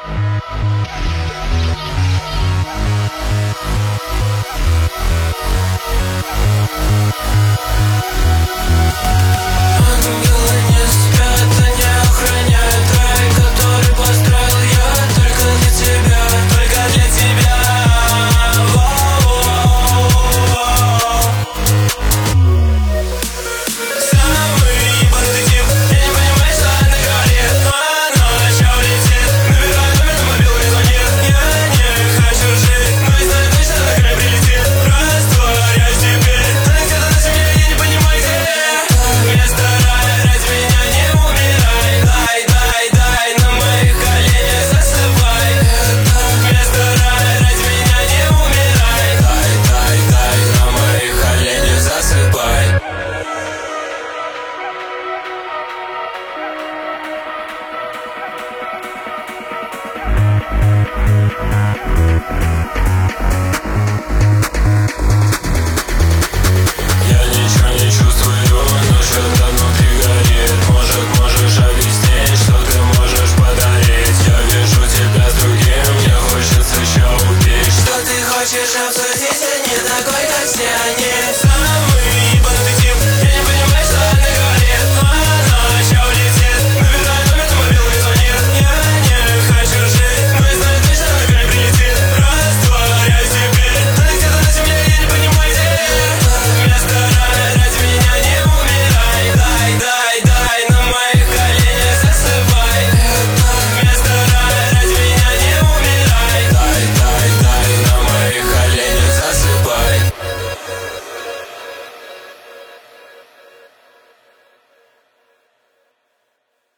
Ангелы не спят, они охраняют рай, который построил я только для тебя, только для тебя. Самый ебанутый тип, я не понимаю, что она говорит, но оно на чё летит. Набираю номер, на мобилу не звонит. Я не хочу жить, но и знаю точно, на край прилетит. Растворяюсь теперь, она где-то на земле, я не понимаю, где. Вместо рая, ради меня не умирай. Дай, дай, дай, на моих коленях засыпай. Вместо рая, ради меня не умирай. Дай, дай, дай, на моих коленях засыпай.